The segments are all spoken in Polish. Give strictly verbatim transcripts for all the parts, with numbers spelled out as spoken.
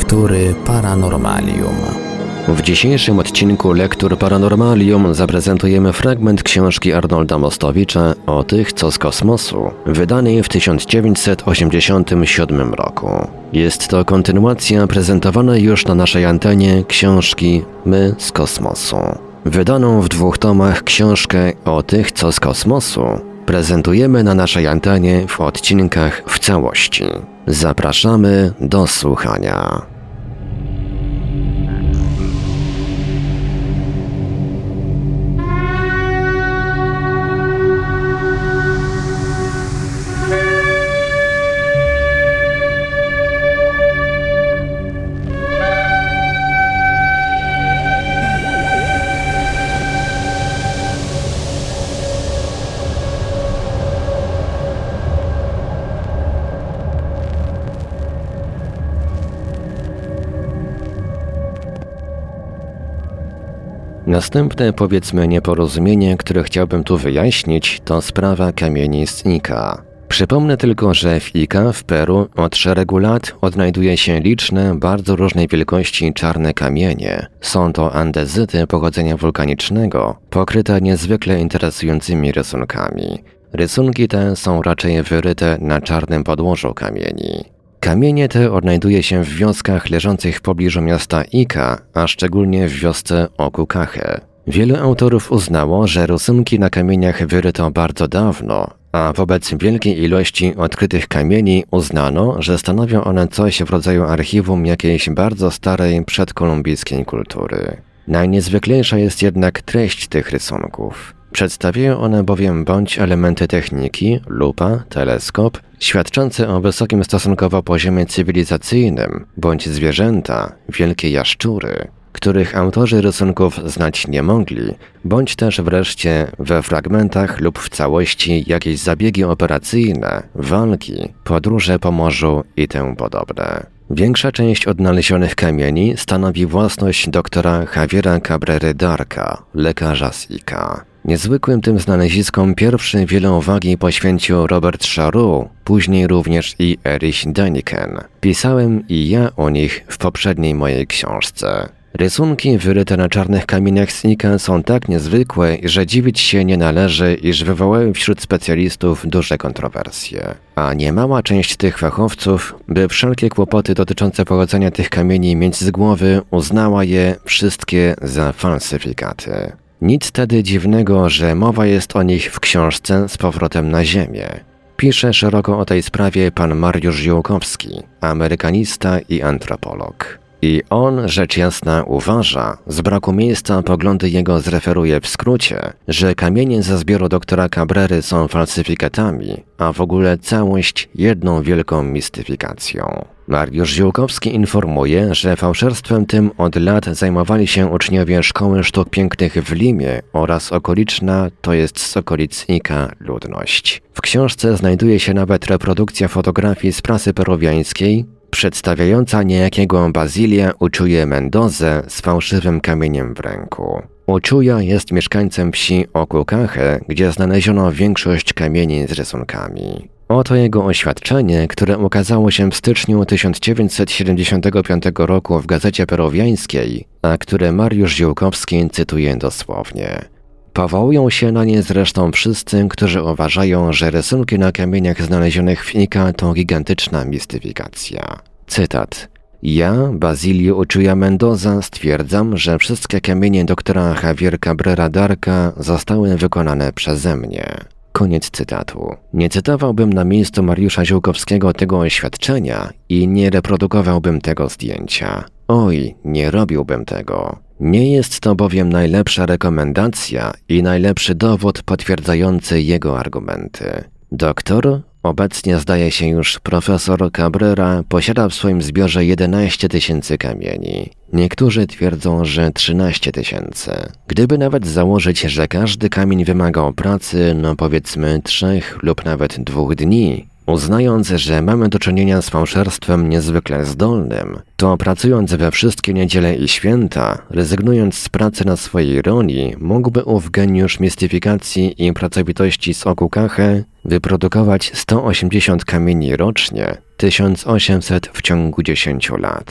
Lektury Paranormalium. W dzisiejszym odcinku Lektur Paranormalium zaprezentujemy fragment książki Arnolda Mostowicza o tych, co z kosmosu, wydanej w tysiąc dziewięćset osiemdziesiątym siódmym roku. Jest to kontynuacja prezentowanej już na naszej antenie książki My z kosmosu. Wydaną w dwóch tomach książkę o tych, co z kosmosu prezentujemy na naszej antenie w odcinkach w całości. Zapraszamy do słuchania. Następne, powiedzmy, nieporozumienie, które chciałbym tu wyjaśnić, to sprawa kamieni z Ica. Przypomnę tylko, że w Ica w Peru od szeregu lat odnajduje się liczne, bardzo różnej wielkości czarne kamienie. Są to andezyty pochodzenia wulkanicznego, pokryte niezwykle interesującymi rysunkami. Rysunki te są raczej wyryte na czarnym podłożu kamieni. Kamienie te odnajduje się w wioskach leżących w pobliżu miasta Ica, a szczególnie w wiosce Ocucaje. Wielu autorów uznało, że rysunki na kamieniach wyryto bardzo dawno, a wobec wielkiej ilości odkrytych kamieni uznano, że stanowią one coś w rodzaju archiwum jakiejś bardzo starej przedkolumbijskiej kultury. Najniezwyklejsza jest jednak treść tych rysunków. Przedstawiają one bowiem bądź elementy techniki, lupa, teleskop, świadczące o wysokim stosunkowo poziomie cywilizacyjnym, bądź zwierzęta, wielkie jaszczury, których autorzy rysunków znać nie mogli, bądź też wreszcie we fragmentach lub w całości jakieś zabiegi operacyjne, walki, podróże po morzu i tym podobne. Większa część odnalezionych kamieni stanowi własność doktora Javiera Cabrery Darca, lekarza z Ica. Niezwykłym tym znaleziskom pierwszy wiele uwagi poświęcił Robert Charroux, później również i Erich Däniken. Pisałem i ja o nich w poprzedniej mojej książce. Rysunki wyryte na czarnych kamieniach z Ica są tak niezwykłe, że dziwić się nie należy, iż wywołały wśród specjalistów duże kontrowersje. A niemała część tych fachowców, by wszelkie kłopoty dotyczące pochodzenia tych kamieni mieć z głowy, uznała je wszystkie za falsyfikaty. Nic tedy dziwnego, że mowa jest o nich w książce Z powrotem na Ziemię. Pisze szeroko o tej sprawie pan Mariusz Ziółkowski, amerykanista i antropolog. I on, rzecz jasna, uważa, z braku miejsca poglądy jego zreferuje w skrócie, że kamienie ze zbioru doktora Cabrery są falsyfikatami, a w ogóle całość jedną wielką mistyfikacją. Mariusz Ziółkowski informuje, że fałszerstwem tym od lat zajmowali się uczniowie Szkoły Sztuk Pięknych w Limie oraz okoliczna, to jest z okolic Ica, ludność. W książce znajduje się nawet reprodukcja fotografii z prasy peruwiańskiej, przedstawiająca niejakiego Basilia Uchuję Mendozę z fałszywym kamieniem w ręku. Uchuja jest mieszkańcem wsi Ocucaje, gdzie znaleziono większość kamieni z rysunkami. Oto jego oświadczenie, które ukazało się w styczniu tysiąc dziewięćset siedemdziesiątego piątego roku w Gazecie Peruwiańskiej, a które Mariusz Ziółkowski cytuje dosłownie. Powołują się na nie zresztą wszyscy, którzy uważają, że rysunki na kamieniach znalezionych w Ica to gigantyczna mistyfikacja. Cytat. Ja, Basilio Uchuję Mendoza, stwierdzam, że wszystkie kamienie doktora Javier Cabrera Darca zostały wykonane przeze mnie. Koniec cytatu. Nie cytowałbym na miejscu Mariusza Ziółkowskiego tego oświadczenia i nie reprodukowałbym tego zdjęcia. Oj, nie robiłbym tego. Nie jest to bowiem najlepsza rekomendacja i najlepszy dowód potwierdzający jego argumenty. Doktor, obecnie zdaje się już profesor Cabrera, posiada w swoim zbiorze jedenaście tysięcy kamieni. Niektórzy twierdzą, że trzynaście tysięcy. Gdyby nawet założyć, że każdy kamień wymagał pracy, no powiedzmy trzech lub nawet dwóch dni, uznając, że mamy do czynienia z fałszerstwem niezwykle zdolnym, to pracując we wszystkie niedziele i święta, rezygnując z pracy na swojej roli, mógłby ów geniusz mistyfikacji i pracowitości z Ocucaje wyprodukować sto osiemdziesiąt kamieni rocznie, tysiąc osiemset w ciągu dziesięciu lat.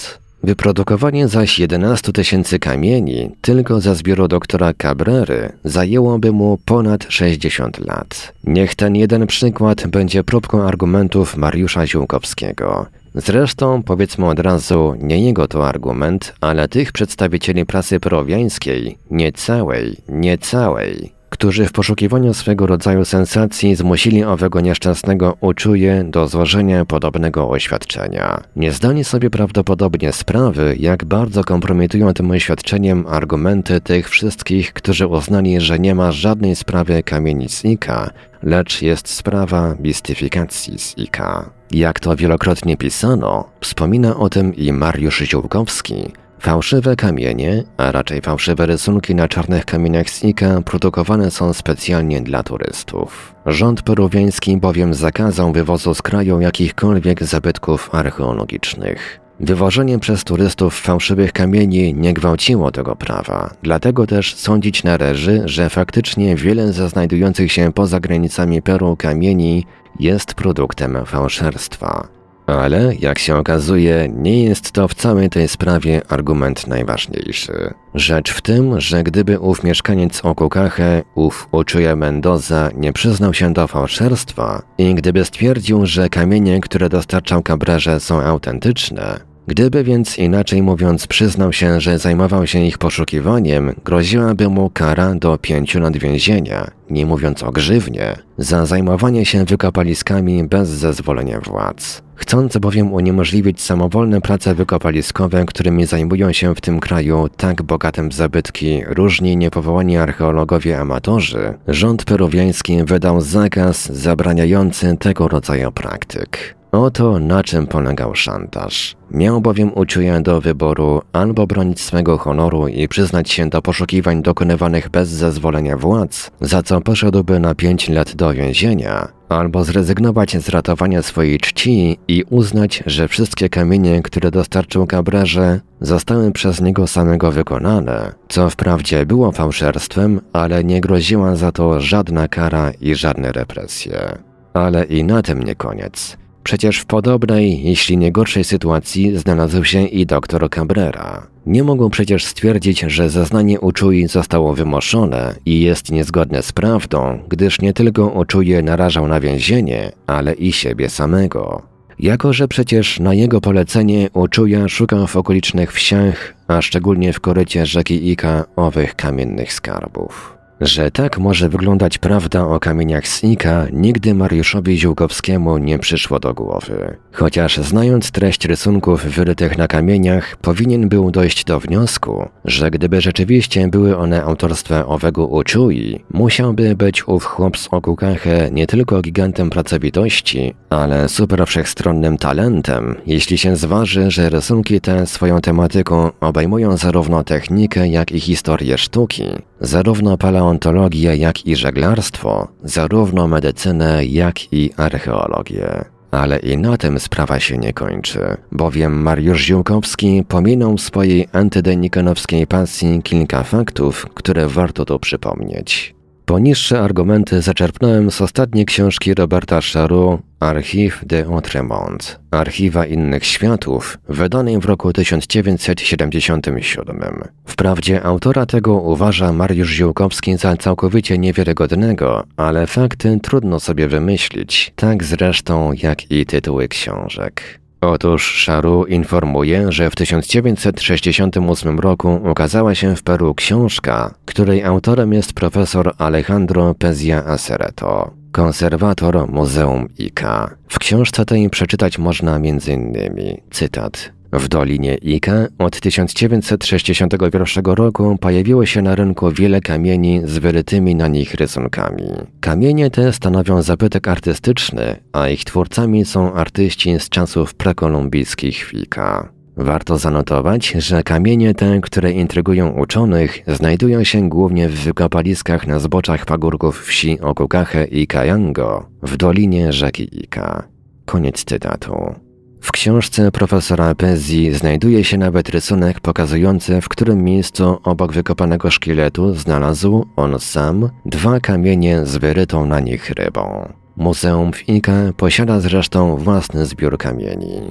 Wyprodukowanie zaś jedenastu tysięcy kamieni tylko ze zbioru doktora Cabrery zajęłoby mu ponad sześćdziesiąt lat. Niech ten jeden przykład będzie próbką argumentów Mariusza Ziółkowskiego. Zresztą, powiedzmy od razu, nie jego to argument, ale tych przedstawicieli prasy peruwiańskiej, nie całej, nie całej, którzy w poszukiwaniu swego rodzaju sensacji zmusili owego nieszczęsnego uczuje do złożenia podobnego oświadczenia. Nie zdali sobie prawdopodobnie sprawy, jak bardzo kompromitują tym oświadczeniem argumenty tych wszystkich, którzy uznali, że nie ma żadnej sprawy kamienic Ika, lecz jest sprawa mistyfikacji z Ika. Jak to wielokrotnie pisano, wspomina o tym i Mariusz Ziółkowski, fałszywe kamienie, a raczej fałszywe rysunki na czarnych kamieniach z Ika produkowane są specjalnie dla turystów. Rząd peruwiański bowiem zakazał wywozu z kraju jakichkolwiek zabytków archeologicznych. Wywożenie przez turystów fałszywych kamieni nie gwałciło tego prawa, dlatego też sądzić należy, że faktycznie wiele ze znajdujących się poza granicami Peru kamieni jest produktem fałszerstwa. Ale, jak się okazuje, nie jest to w całej tej sprawie argument najważniejszy. Rzecz w tym, że gdyby ów mieszkaniec Ocucache, ów Uchuya Mendoza, nie przyznał się do fałszerstwa i gdyby stwierdził, że kamienie, które dostarczał Cabrerze, są autentyczne, gdyby więc inaczej mówiąc przyznał się, że zajmował się ich poszukiwaniem, groziłaby mu kara do pięciu lat więzienia, nie mówiąc o grzywnie, za zajmowanie się wykopaliskami bez zezwolenia władz. Chcąc bowiem uniemożliwić samowolne prace wykopaliskowe, którymi zajmują się w tym kraju tak bogatym w zabytki różni niepowołani archeologowie amatorzy, rząd peruwiański wydał zakaz zabraniający tego rodzaju praktyk. Oto na czym polegał szantaż. Miał bowiem Uchuya do wyboru albo bronić swego honoru i przyznać się do poszukiwań dokonywanych bez zezwolenia władz, za co poszedłby na pięć lat do więzienia, albo zrezygnować z ratowania swojej czci i uznać, że wszystkie kamienie, które dostarczył Cabrerze, zostały przez niego samego wykonane, co wprawdzie było fałszerstwem, ale nie groziła za to żadna kara i żadne represje. Ale i na tym nie koniec. Przecież w podobnej, jeśli nie gorszej sytuacji znalazł się i doktor Cabrera. Nie mógł przecież stwierdzić, że zeznanie Uchui zostało wymoszone i jest niezgodne z prawdą, gdyż nie tylko Uchuję narażał na więzienie, ale i siebie samego. Jako że przecież na jego polecenie Uchuya szukał w okolicznych wsiach, a szczególnie w korycie rzeki Ika, owych kamiennych skarbów. Że tak może wyglądać prawda o kamieniach z Ika, nigdy Mariuszowi Ziółkowskiemu nie przyszło do głowy. Chociaż znając treść rysunków wyrytych na kamieniach, powinien był dojść do wniosku, że gdyby rzeczywiście były one autorstwa owego Uchui, musiałby być ów chłop z Ocucache nie tylko gigantem pracowitości, ale super wszechstronnym talentem, jeśli się zważy, że rysunki te swoją tematyką obejmują zarówno technikę, jak i historię sztuki, zarówno paleontologię, jak i żeglarstwo, zarówno medycynę, jak i archeologię. Ale i na tym sprawa się nie kończy, bowiem Mariusz Ziółkowski pominął w swojej antydenikanowskiej pasji kilka faktów, które warto tu przypomnieć. Poniższe argumenty zaczerpnąłem z ostatniej książki Roberta Charroux, Archives de Autremont, Archiwa innych światów, wydanej w roku tysiąc dziewięćset siedemdziesiątym siódmym. Wprawdzie autora tego uważa Mariusz Ziółkowski za całkowicie niewiarygodnego, ale fakty trudno sobie wymyślić, tak zresztą jak i tytuły książek. Otóż Charroux informuje, że w tysiąc dziewięćset sześćdziesiątym ósmym roku ukazała się w Peru książka, której autorem jest profesor Alejandro Pezia Acereto, konserwator Muzeum Ika. W książce tej przeczytać można między innymi, cytat: w Dolinie Ika od tysiąc dziewięćset sześćdziesiątego pierwszego roku pojawiło się na rynku wiele kamieni z wyrytymi na nich rysunkami. Kamienie te stanowią zabytek artystyczny, a ich twórcami są artyści z czasów prekolumbijskich w Ika. Warto zanotować, że kamienie te, które intrygują uczonych, znajdują się głównie w wykopaliskach na zboczach pagórków wsi Ocucache i Cayango w dolinie rzeki Ika. Koniec cytatu. W książce profesora Pezzi znajduje się nawet rysunek pokazujący, w którym miejscu obok wykopanego szkieletu znalazł on sam dwa kamienie z wyrytą na nich rybą. Muzeum w Ika posiada zresztą własny zbiór kamieni.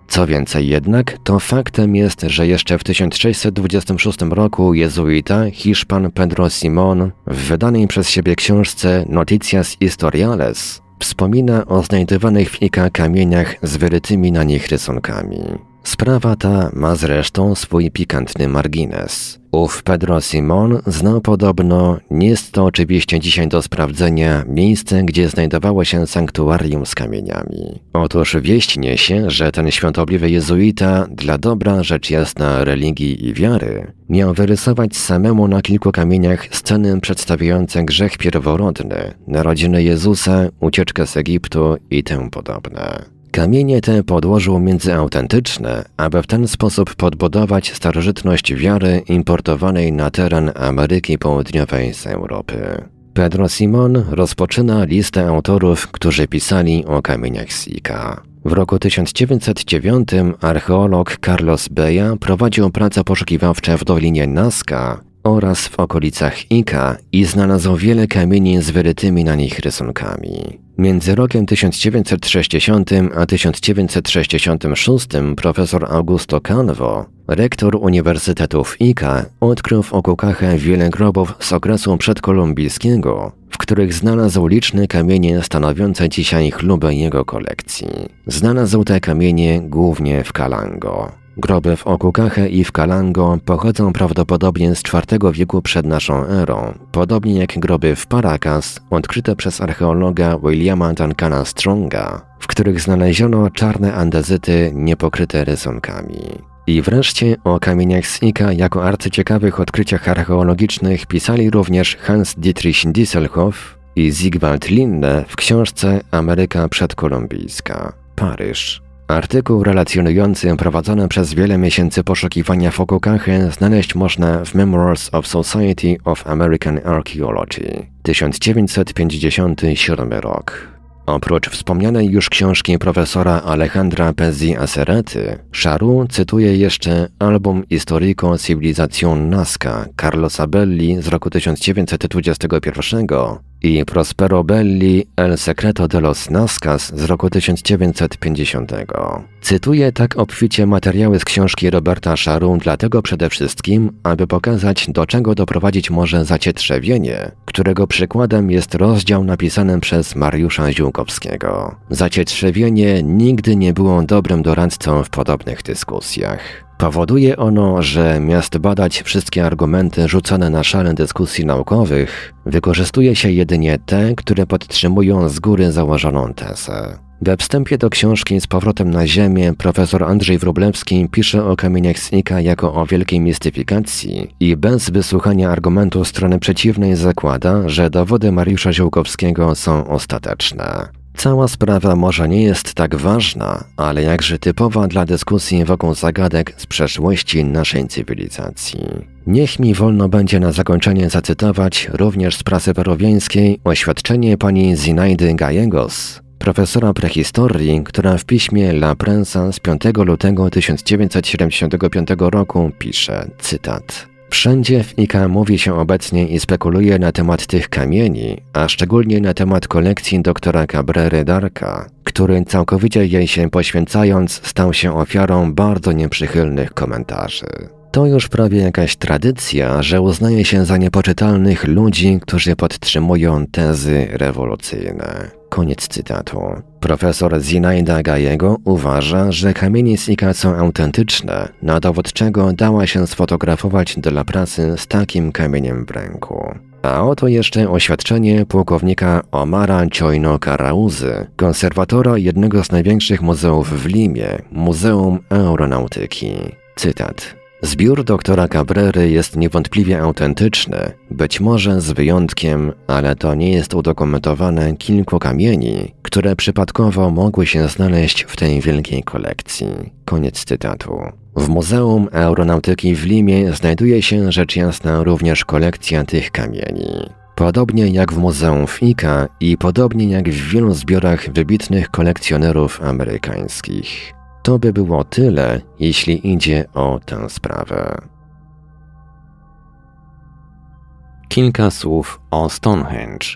Co więcej jednak, to faktem jest, że jeszcze w tysiąc sześćset dwudziestym szóstym roku jezuita Hiszpan Pedro Simón w wydanej przez siebie książce Noticias Historiales wspomina o znajdywanych w Ica kamieniach z wyrytymi na nich rysunkami. Sprawa ta ma zresztą swój pikantny margines. Ów Pedro Simón znał podobno, nie jest to oczywiście dzisiaj do sprawdzenia, miejsce, gdzie znajdowało się sanktuarium z kamieniami. Otóż wieść niesie, że ten świątobliwy jezuita dla dobra rzecz jasna religii i wiary miał wyrysować samemu na kilku kamieniach sceny przedstawiające grzech pierworodny, narodziny Jezusa, ucieczkę z Egiptu i tym podobne. Kamienie te podłożył między autentyczne, aby w ten sposób podbudować starożytność wiary importowanej na teren Ameryki Południowej z Europy. Pedro Simón rozpoczyna listę autorów, którzy pisali o kamieniach z Ica. W roku tysiąc dziewięćset dziewiątym archeolog Carlos Beja prowadził prace poszukiwawcze w Dolinie Nazca oraz w okolicach Ica i znalazł wiele kamieni z wyrytymi na nich rysunkami. Między rokiem tysiąc dziewięćset sześćdziesiątym a tysiąc dziewięćset sześćdziesiątym szóstym profesor Augusto Calvo, rektor Uniwersytetu w Ica, odkrył w Okukachę wiele grobów z okresu przedkolumbijskiego, w których znalazł liczne kamienie stanowiące dzisiaj chlubę jego kolekcji. Znalazł te kamienie głównie w Calango. Groby w Okukachę i w Calango pochodzą prawdopodobnie z czwartego wieku przed naszą erą, podobnie jak groby w Paracas odkryte przez archeologa Williama Duncana Stronga, w których znaleziono czarne andezyty niepokryte rysunkami. I wreszcie o kamieniach z Ica jako arcyciekawych odkryciach archeologicznych pisali również Hans Dietrich Dieselhoff i Zygmunt Linne w książce Ameryka przedkolumbijska, Paryż. Artykuł relacjonujący prowadzone przez wiele miesięcy poszukiwania w Okukachę znaleźć można w Memoirs of Society of American Archaeology, tysiąc dziewięćset pięćdziesiąty siódmy rok. Oprócz wspomnianej już książki profesora Alejandra Pezzi Acerety, Charroux cytuje jeszcze album Historico Civilización Nazca Carlosa Belli z roku tysiąc dziewięćset dwudziestego pierwszego i Prospero Belli El Secreto de los Nazcas z roku tysiąc dziewięćset pięćdziesiątego. Cytuję tak obficie materiały z książki Roberta Charroux dlatego przede wszystkim, aby pokazać, do czego doprowadzić może zacietrzewienie, którego przykładem jest rozdział napisany przez Mariusza Ziółkowskiego. Zacietrzewienie nigdy nie było dobrym doradcą w podobnych dyskusjach. Powoduje ono, że zamiast badać wszystkie argumenty rzucane na szale dyskusji naukowych, wykorzystuje się jedynie te, które podtrzymują z góry założoną tezę. We wstępie do książki Z powrotem na Ziemię profesor Andrzej Wróblewski pisze o kamieniach z Ica jako o wielkiej mistyfikacji i bez wysłuchania argumentu strony przeciwnej zakłada, że dowody Mariusza Ziółkowskiego są ostateczne. Cała sprawa może nie jest tak ważna, ale jakże typowa dla dyskusji wokół zagadek z przeszłości naszej cywilizacji. Niech mi wolno będzie na zakończenie zacytować również z prasy peruwiańskiej oświadczenie pani Zinaidy Gallegos, profesora prehistorii, która w piśmie La Prensa z piątego lutego tysiąc dziewięćset siedemdziesiątego piątego roku pisze, cytat: Wszędzie w Ica mówi się obecnie i spekuluje na temat tych kamieni, a szczególnie na temat kolekcji doktora Cabrery Darca, który całkowicie jej się poświęcając stał się ofiarą bardzo nieprzychylnych komentarzy. To już prawie jakaś tradycja, że uznaje się za niepoczytalnych ludzi, którzy podtrzymują tezy rewolucyjne. Koniec cytatu. Profesor Zinaida Gallego uważa, że kamienie z Ica są autentyczne, na dowód czego dała się sfotografować dla prasy z takim kamieniem w ręku. A oto jeszcze oświadczenie pułkownika Omara Choino Carauzy, konserwatora jednego z największych muzeów w Limie, Muzeum Aeronautyki. Cytat. Zbiór doktora Cabrery jest niewątpliwie autentyczny, być może z wyjątkiem, ale to nie jest udokumentowane, kilku kamieni, które przypadkowo mogły się znaleźć w tej wielkiej kolekcji. Koniec cytatu. W Muzeum Aeronautyki w Limie znajduje się rzecz jasna również kolekcja tych kamieni. Podobnie jak w Muzeum w Ica i podobnie jak w wielu zbiorach wybitnych kolekcjonerów amerykańskich. To by było tyle, jeśli idzie o tę sprawę. Kilka słów o Stonehenge.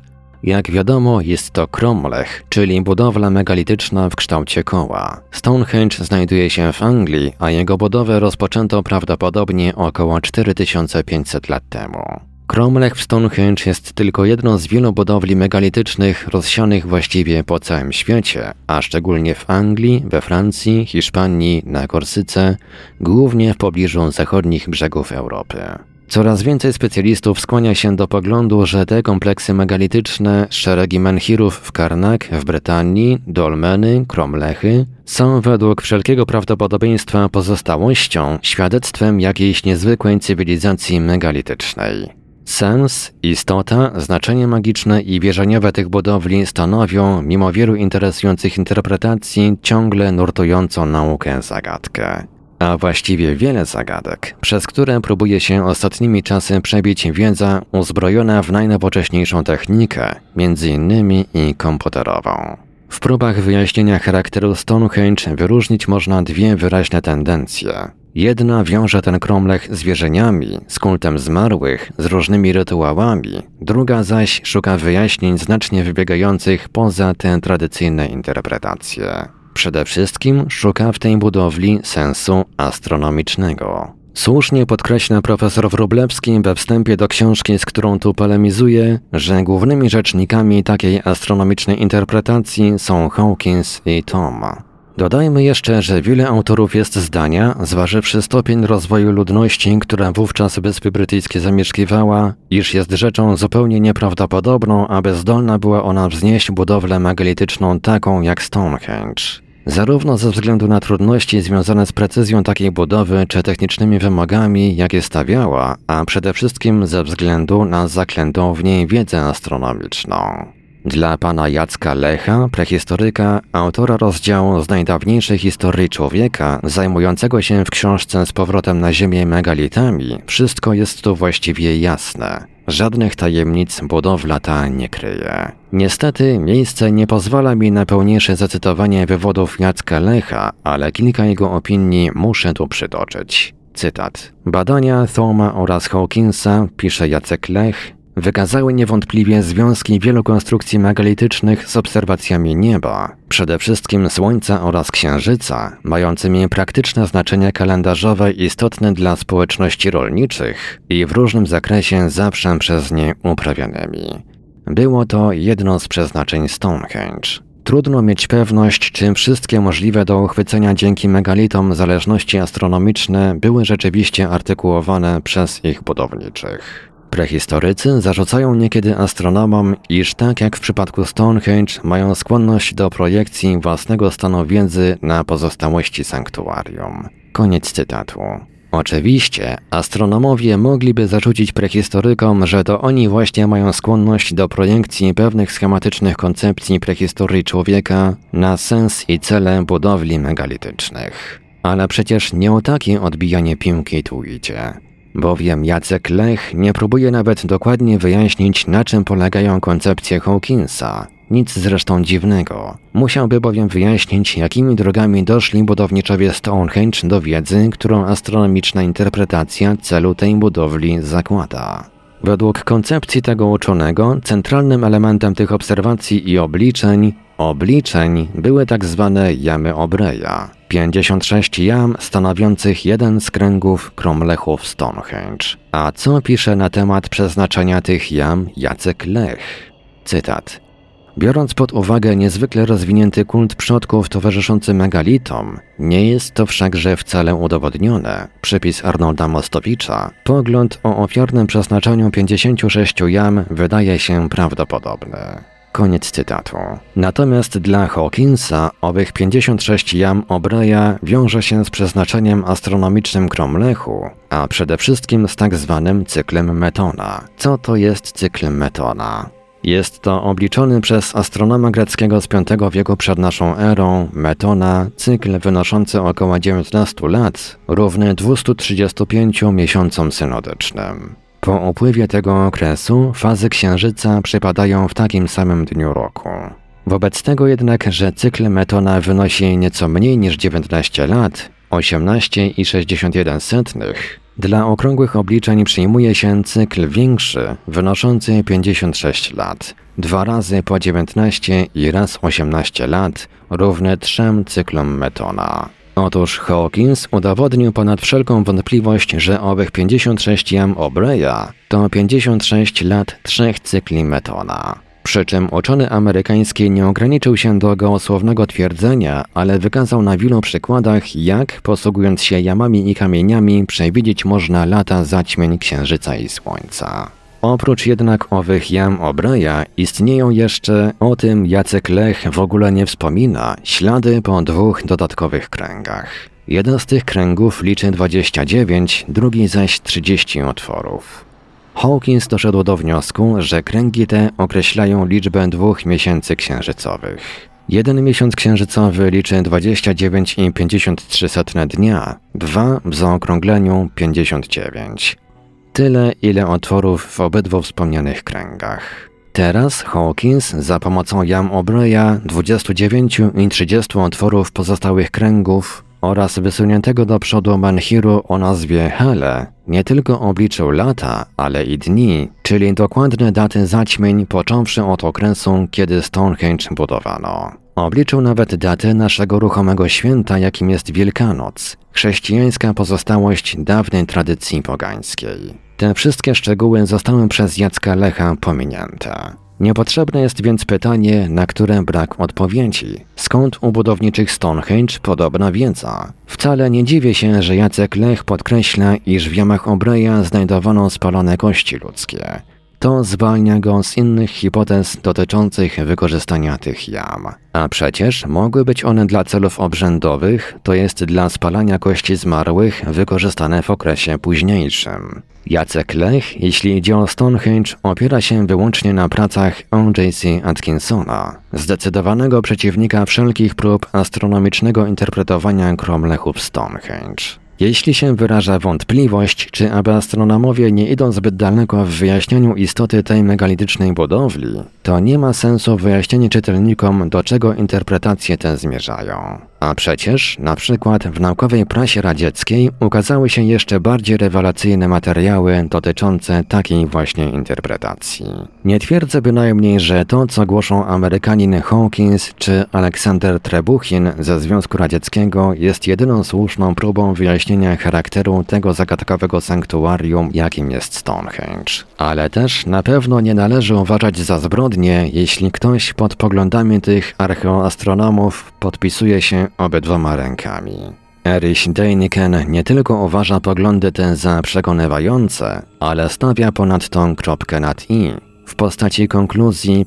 Jak wiadomo, jest to Cromlech, czyli budowla megalityczna w kształcie koła. Stonehenge znajduje się w Anglii, a jego budowę rozpoczęto prawdopodobnie około cztery tysiące pięćset lat temu. Cromlech w Stonehenge jest tylko jedną z wielu budowli megalitycznych rozsianych właściwie po całym świecie, a szczególnie w Anglii, we Francji, Hiszpanii, na Korsyce, głównie w pobliżu zachodnich brzegów Europy. Coraz więcej specjalistów skłania się do poglądu, że te kompleksy megalityczne, szeregi menhirów w Karnak w Brytanii, dolmeny, Cromlechy, są według wszelkiego prawdopodobieństwa pozostałością, świadectwem jakiejś niezwykłej cywilizacji megalitycznej. Sens, istota, znaczenie magiczne i wierzeniowe tych budowli stanowią, mimo wielu interesujących interpretacji, ciągle nurtującą naukę zagadkę. A właściwie wiele zagadek, przez które próbuje się ostatnimi czasy przebić wiedza uzbrojona w najnowocześniejszą technikę, między innymi i komputerową. W próbach wyjaśnienia charakteru Stonehenge wyróżnić można dwie wyraźne tendencje. Jedna wiąże ten Cromlech z wierzeniami, z kultem zmarłych, z różnymi rytuałami, druga zaś szuka wyjaśnień znacznie wybiegających poza te tradycyjne interpretacje. Przede wszystkim szuka w tej budowli sensu astronomicznego. Słusznie podkreśla profesor Wróblewski we wstępie do książki, z którą tu polemizuje, że głównymi rzecznikami takiej astronomicznej interpretacji są Hawkins i Tom. Dodajmy jeszcze, że wiele autorów jest zdania, zważywszy stopień rozwoju ludności, która wówczas Wyspy Brytyjskie zamieszkiwała, iż jest rzeczą zupełnie nieprawdopodobną, aby zdolna była ona wznieść budowlę megalityczną taką jak Stonehenge. Zarówno ze względu na trudności związane z precyzją takiej budowy czy technicznymi wymogami, jakie stawiała, a przede wszystkim ze względu na zaklętą w niej wiedzę astronomiczną. Dla pana Jacka Lecha, prehistoryka, autora rozdziału z najdawniejszej historii człowieka, zajmującego się w książce Z powrotem na Ziemię megalitami, wszystko jest tu właściwie jasne. Żadnych tajemnic budowla ta nie kryje. Niestety miejsce nie pozwala mi na pełniejsze zacytowanie wywodów Jacka Lecha, ale kilka jego opinii muszę tu przytoczyć. Cytat. Badania Thoma oraz Hawkinsa, pisze Jacek Lech, wykazały niewątpliwie związki wielu konstrukcji megalitycznych z obserwacjami nieba, przede wszystkim Słońca oraz Księżyca, mającymi praktyczne znaczenie kalendarzowe istotne dla społeczności rolniczych i w różnym zakresie zawsze przez nie uprawianymi. Było to jedno z przeznaczeń Stonehenge. Trudno mieć pewność, czy wszystkie możliwe do uchwycenia dzięki megalitom zależności astronomiczne były rzeczywiście artykułowane przez ich budowniczych. Prehistorycy zarzucają niekiedy astronomom, iż tak jak w przypadku Stonehenge mają skłonność do projekcji własnego stanu wiedzy na pozostałości sanktuarium. Koniec cytatu. Oczywiście, astronomowie mogliby zarzucić prehistorykom, że to oni właśnie mają skłonność do projekcji pewnych schematycznych koncepcji prehistorii człowieka na sens i cele budowli megalitycznych. Ale przecież nie o takie odbijanie piłki tu idzie. Bowiem Jacek Lech nie próbuje nawet dokładnie wyjaśnić, na czym polegają koncepcje Hawkinsa. Nic zresztą dziwnego. Musiałby bowiem wyjaśnić, jakimi drogami doszli budowniczowie Stonehenge do wiedzy, którą astronomiczna interpretacja celu tej budowli zakłada. Według koncepcji tego uczonego, centralnym elementem tych obserwacji i obliczeń, obliczeń były tak zwane jamy Obreya. pięćdziesiąt sześć jam stanowiących jeden z kręgów Cromlechów Stonehenge. A co pisze na temat przeznaczenia tych jam Jacek Lech? Cytat. Biorąc pod uwagę niezwykle rozwinięty kult przodków towarzyszący megalitom, nie jest to wszakże wcale udowodnione. Przypis Arnolda Mostowicza. Pogląd o ofiarnym przeznaczeniu pięćdziesięciu sześciu jam wydaje się prawdopodobny. Koniec cytatu. Natomiast dla Hawkinsa owych pięćdziesiąt sześć jam Obreya wiąże się z przeznaczeniem astronomicznym Cromlechu, a przede wszystkim z tak zwanym cyklem Metona. Co to jest cykl Metona? Jest to obliczony przez astronoma greckiego z piątego wieku przed naszą erą, Metona, cykl wynoszący około dziewiętnaście lat, równy dwustu trzydziestu pięciu miesiącom synodycznym. Po upływie tego okresu fazy Księżyca przypadają w takim samym dniu roku. Wobec tego jednak, że cykl Metona wynosi nieco mniej niż dziewiętnaście lat, osiemnaście i sześćdziesiąt jeden setnych. Dla okrągłych obliczeń przyjmuje się cykl większy, wynoszący pięćdziesiąt sześć lat, dwa razy po dziewiętnaście i raz osiemnaście lat, równy trzem cyklom Metona. Otóż Hawkins udowodnił ponad wszelką wątpliwość, że owych pięćdziesiąt sześć jam Obreya to pięćdziesiąt sześć lat trzech cykli Metona. Przy czym uczony amerykański nie ograniczył się do gołosłownego twierdzenia, ale wykazał na wielu przykładach, jak, posługując się jamami i kamieniami, przewidzieć można lata zaćmień Księżyca i Słońca. Oprócz jednak owych jam Obreya istnieją jeszcze, o tym Jacek Lech w ogóle nie wspomina, ślady po dwóch dodatkowych kręgach. Jeden z tych kręgów liczy dwadzieścia dziewięć, drugi zaś trzydzieści otworów. Hawkins doszedł do wniosku, że kręgi te określają liczbę dwóch miesięcy księżycowych. Jeden miesiąc księżycowy liczy dwadzieścia dziewięć i pięćdziesiąt trzy setne dnia, dwa w zaokrągleniu pięćdziesiąt dziewięć. Tyle, ile otworów w obydwu wspomnianych kręgach. Teraz Hawkins za pomocą jam Obreya, dwudziestu dziewięciu i trzydziestu otworów pozostałych kręgów oraz wysuniętego do przodu menhiru o nazwie Hele nie tylko obliczył lata, ale i dni, czyli dokładne daty zaćmień począwszy od okresu, kiedy Stonehenge budowano. Obliczył nawet datę naszego ruchomego święta, jakim jest Wielkanoc, chrześcijańska pozostałość dawnej tradycji pogańskiej. Te wszystkie szczegóły zostały przez Jacka Lecha pominięte. Niepotrzebne jest więc pytanie, na które brak odpowiedzi. Skąd u budowniczych Stonehenge podobna wiedza? Wcale nie dziwię się, że Jacek Lech podkreśla, iż w jamach Obreya znajdowano spalone kości ludzkie. To zwalnia go z innych hipotez dotyczących wykorzystania tych jam. A przecież mogły być one dla celów obrzędowych, to jest dla spalania kości zmarłych, wykorzystane w okresie późniejszym. Jacek Lech, jeśli idzie o Stonehenge, opiera się wyłącznie na pracach O J C Atkinsona, zdecydowanego przeciwnika wszelkich prób astronomicznego interpretowania cromlechów Stonehenge. Jeśli się wyraża wątpliwość, czy aby astronomowie nie idą zbyt daleko w wyjaśnianiu istoty tej megalitycznej budowli, to nie ma sensu wyjaśnienie czytelnikom, do czego interpretacje te zmierzają. A przecież, na przykład w naukowej prasie radzieckiej ukazały się jeszcze bardziej rewelacyjne materiały dotyczące takiej właśnie interpretacji. Nie twierdzę bynajmniej, że to, co głoszą Amerykanin Hawkins czy Aleksander Trebuchin ze Związku Radzieckiego, jest jedyną słuszną próbą wyjaśnienia charakteru tego zagadkowego sanktuarium, jakim jest Stonehenge. Ale też na pewno nie należy uważać za zbrodnię, jeśli ktoś pod poglądami tych archeoastronomów podpisuje się obydwoma rękami. Erich Däniken nie tylko uważa poglądy te za przekonywające, ale stawia ponadto kropkę nad i w postaci konkluzji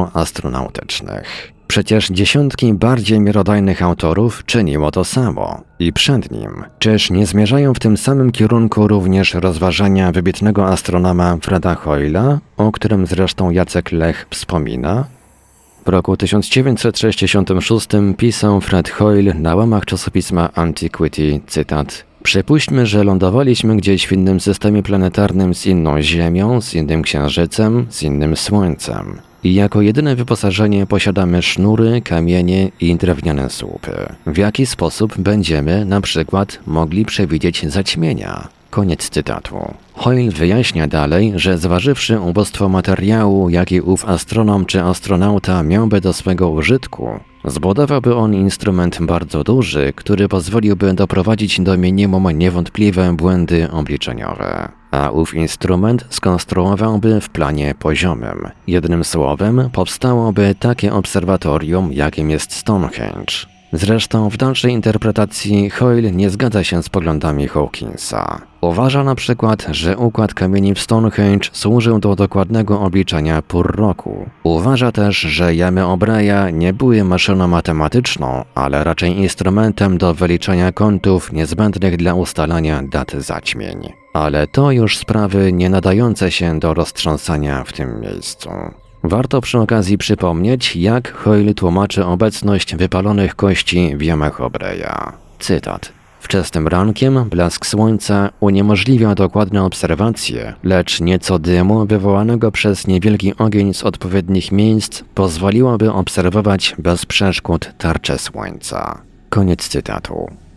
paleoastronautycznych. Przecież dziesiątki bardziej miarodajnych autorów czyniło to samo. I przed nim, czyż nie zmierzają w tym samym kierunku również rozważania wybitnego astronoma Freda Hoyla, o którym zresztą Jacek Lech wspomina? W roku tysiąc dziewięćset sześćdziesiątym szóstym pisał Fred Hoyle na łamach czasopisma Antiquity, cytat: Przypuśćmy, że lądowaliśmy gdzieś w innym systemie planetarnym z inną Ziemią, z innym Księżycem, z innym Słońcem. I jako jedyne wyposażenie posiadamy sznury, kamienie i drewniane słupy. W jaki sposób będziemy, na przykład, mogli przewidzieć zaćmienia? Koniec cytatu. Hoyle wyjaśnia dalej, że zważywszy ubóstwo materiału, jaki ów astronom czy astronauta miałby do swego użytku, zbudowałby on instrument bardzo duży, który pozwoliłby doprowadzić do minimum niewątpliwe błędy obliczeniowe. A ów instrument skonstruowałby w planie poziomym. Jednym słowem, powstałoby takie obserwatorium, jakim jest Stonehenge. Zresztą w dalszej interpretacji Hoyle nie zgadza się z poglądami Hawkinsa. Uważa na przykład, że układ kamieni w Stonehenge służył do dokładnego obliczania pór roku. Uważa też, że jamy Obreya nie były maszyną matematyczną, ale raczej instrumentem do wyliczania kątów niezbędnych dla ustalania dat zaćmień. Ale to już sprawy nie nadające się do roztrząsania w tym miejscu. Warto przy okazji przypomnieć, jak Hoyle tłumaczy obecność wypalonych kości w jamach Obreya. Cytat. Wczesnym rankiem blask słońca uniemożliwia dokładne obserwacje, lecz nieco dymu wywołanego przez niewielki ogień z odpowiednich miejsc pozwoliłoby obserwować bez przeszkód tarczę słońca. Koniec cytatu.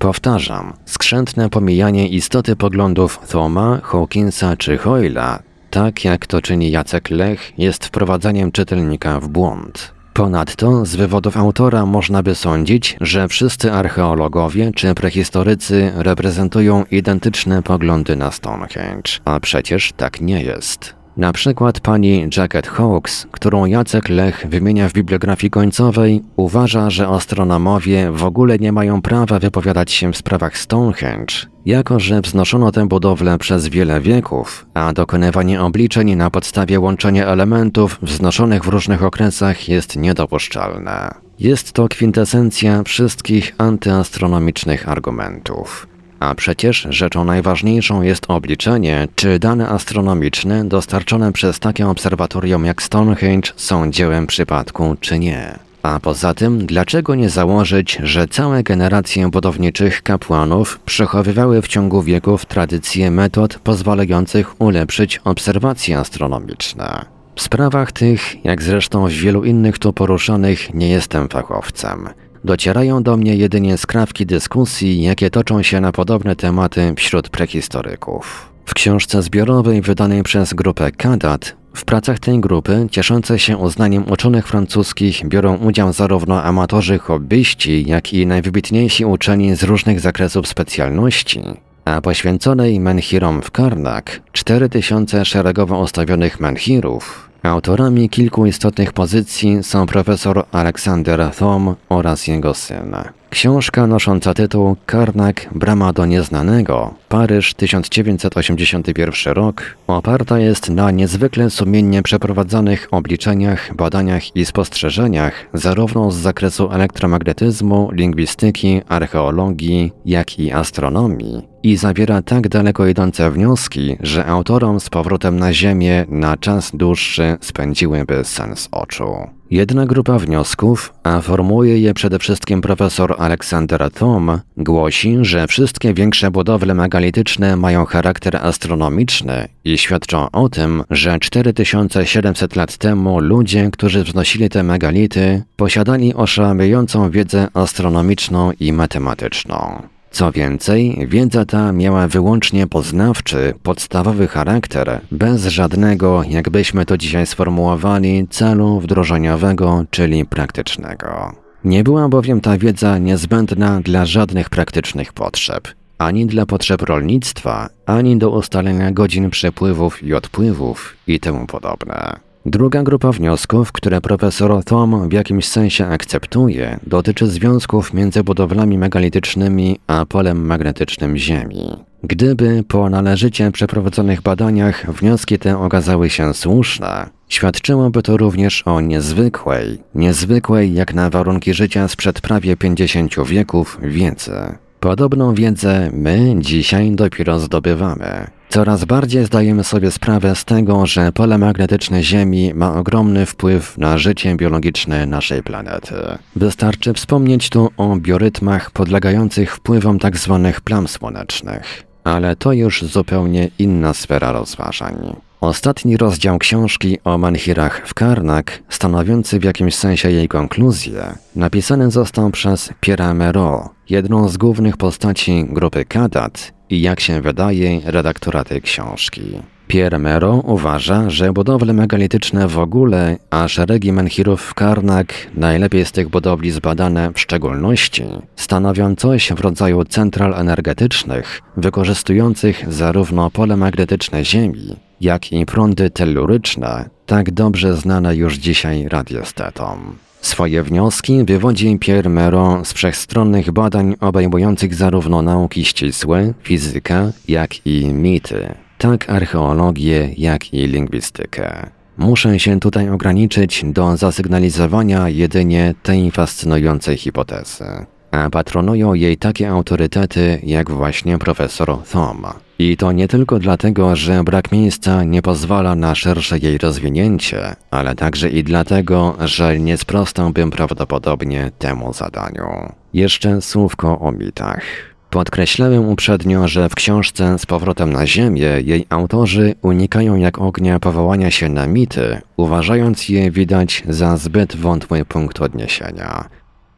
Powtarzam, skrzętne pomijanie istoty poglądów Thoma, Hawkinsa czy Hoyle'a, tak jak to czyni Jacek Lech, jest wprowadzaniem czytelnika w błąd. Ponadto z wywodów autora można by sądzić, że wszyscy archeologowie czy prehistorycy reprezentują identyczne poglądy na Stonehenge, a przecież tak nie jest. Na przykład pani Jacquet Hawkes, którą Jacek Lech wymienia w bibliografii końcowej, uważa, że astronomowie w ogóle nie mają prawa wypowiadać się w sprawach Stonehenge, jako że wznoszono tę budowlę przez wiele wieków, a dokonywanie obliczeń na podstawie łączenia elementów wznoszonych w różnych okresach jest niedopuszczalne. Jest to kwintesencja wszystkich antyastronomicznych argumentów. A przecież rzeczą najważniejszą jest obliczenie, czy dane astronomiczne dostarczone przez takie obserwatorium jak Stonehenge są dziełem przypadku, czy nie. A poza tym, dlaczego nie założyć, że całe generacje budowniczych kapłanów przechowywały w ciągu wieków tradycje metod pozwalających ulepszyć obserwacje astronomiczne? W sprawach tych, jak zresztą w wielu innych tu poruszanych, nie jestem fachowcem. Docierają do mnie jedynie skrawki dyskusji, jakie toczą się na podobne tematy wśród prehistoryków. W książce zbiorowej wydanej przez grupę Kadat, w pracach tej grupy, cieszące się uznaniem uczonych francuskich, biorą udział zarówno amatorzy hobbyści, jak i najwybitniejsi uczeni z różnych zakresów specjalności, a poświęconej menhirom w Karnak cztery tysiące szeregowo ustawionych menhirów. Autorami kilku istotnych pozycji są profesor Alexander Thom oraz jego syn. Książka nosząca tytuł Karnak – Brama do Nieznanego, Paryż tysiąc dziewięćset osiemdziesiąty pierwszy rok, oparta jest na niezwykle sumiennie przeprowadzonych obliczeniach, badaniach i spostrzeżeniach zarówno z zakresu elektromagnetyzmu, lingwistyki, archeologii, jak i astronomii i zawiera tak daleko idące wnioski, że autorom z powrotem na Ziemię na czas dłuższy spędziłyby sen z oczu. Jedna grupa wniosków, a formułuje je przede wszystkim profesor Alexander Thom, głosi, że wszystkie większe budowle megalityczne mają charakter astronomiczny i świadczą o tym, że cztery tysiące siedemset lat temu ludzie, którzy wznosili te megality, posiadali oszałamiającą wiedzę astronomiczną i matematyczną. Co więcej, wiedza ta miała wyłącznie poznawczy, podstawowy charakter, bez żadnego, jakbyśmy to dzisiaj sformułowali, celu wdrożeniowego, czyli praktycznego. Nie była bowiem ta wiedza niezbędna dla żadnych praktycznych potrzeb, ani dla potrzeb rolnictwa, ani do ustalenia godzin przepływów i odpływów i temu podobne. Druga grupa wniosków, które profesor Thom w jakimś sensie akceptuje, dotyczy związków między budowlami megalitycznymi a polem magnetycznym Ziemi. Gdyby po należycie przeprowadzonych badaniach wnioski te okazały się słuszne, świadczyłoby to również o niezwykłej, niezwykłej jak na warunki życia sprzed prawie pięćdziesięciu wieków wiedzy. Podobną wiedzę my dzisiaj dopiero zdobywamy. Coraz bardziej zdajemy sobie sprawę z tego, że pole magnetyczne Ziemi ma ogromny wpływ na życie biologiczne naszej planety. Wystarczy wspomnieć tu o biorytmach podlegających wpływom tzw. plam słonecznych. Ale to już zupełnie inna sfera rozważań. Ostatni rozdział książki o menhirach w Karnak, stanowiący w jakimś sensie jej konkluzję, napisany został przez Pierre'a Mereau, jedną z głównych postaci grupy Kadat i, jak się wydaje, redaktora tej książki. Pierre Mereau uważa, że budowle megalityczne w ogóle, a szeregi menhirów w Karnak, najlepiej z tych budowli zbadane w szczególności, stanowią coś w rodzaju central energetycznych, wykorzystujących zarówno pole magnetyczne Ziemi, jak i prądy telluryczne, tak dobrze znane już dzisiaj radiestetom. Swoje wnioski wywodzi Pierre Mereau z wszechstronnych badań obejmujących zarówno nauki ścisłe, fizykę, jak i mity, tak archeologię, jak i lingwistykę. Muszę się tutaj ograniczyć do zasygnalizowania jedynie tej fascynującej hipotezy, a patronują jej takie autorytety jak właśnie profesor Thom. I to nie tylko dlatego, że brak miejsca nie pozwala na szersze jej rozwinięcie, ale także i dlatego, że nie sprostałbym prawdopodobnie temu zadaniu. Jeszcze słówko o mitach. Podkreślałem uprzednio, że w książce Z powrotem na Ziemię jej autorzy unikają jak ognia powołania się na mity, uważając je, widać, za zbyt wątły punkt odniesienia.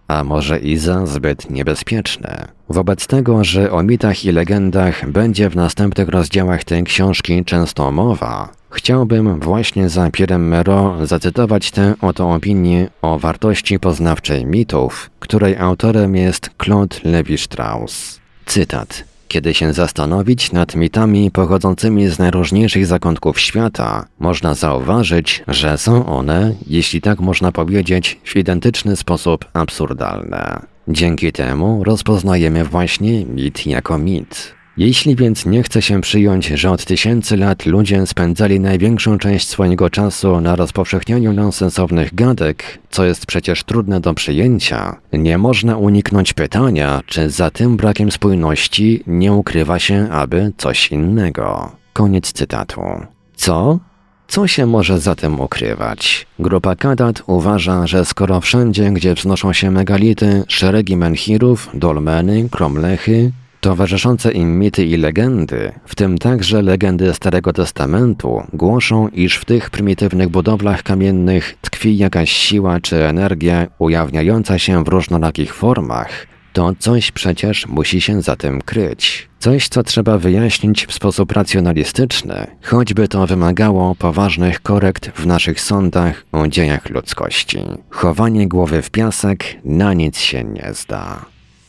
a może i za zbyt niebezpieczne. Wobec tego, że o mitach i legendach będzie w następnych rozdziałach tej książki często mowa, chciałbym właśnie za Pierre'em Moreau zacytować tę oto opinię o wartości poznawczej mitów, której autorem jest Claude Lévi-Strauss. Cytat. Kiedy się zastanowić nad mitami pochodzącymi z najróżniejszych zakątków świata, można zauważyć, że są one, jeśli tak można powiedzieć, w identyczny sposób absurdalne. Dzięki temu rozpoznajemy właśnie mit jako mit. Jeśli więc nie chce się przyjąć, że od tysięcy lat ludzie spędzali największą część swojego czasu na rozpowszechnianiu nonsensownych gadek, co jest przecież trudne do przyjęcia, nie można uniknąć pytania, czy za tym brakiem spójności nie ukrywa się aby coś innego. Koniec cytatu. Co? Co się może za tym ukrywać? Grupa Kadat uważa, że skoro wszędzie, gdzie wznoszą się megality, szeregi menhirów, dolmeny, kromlechy, towarzyszące im mity i legendy, w tym także legendy Starego Testamentu, głoszą, iż w tych prymitywnych budowlach kamiennych tkwi jakaś siła czy energia ujawniająca się w różnorakich formach, to coś przecież musi się za tym kryć. Coś, co trzeba wyjaśnić w sposób racjonalistyczny, choćby to wymagało poważnych korekt w naszych sądach o dziejach ludzkości. Chowanie głowy w piasek na nic się nie zda.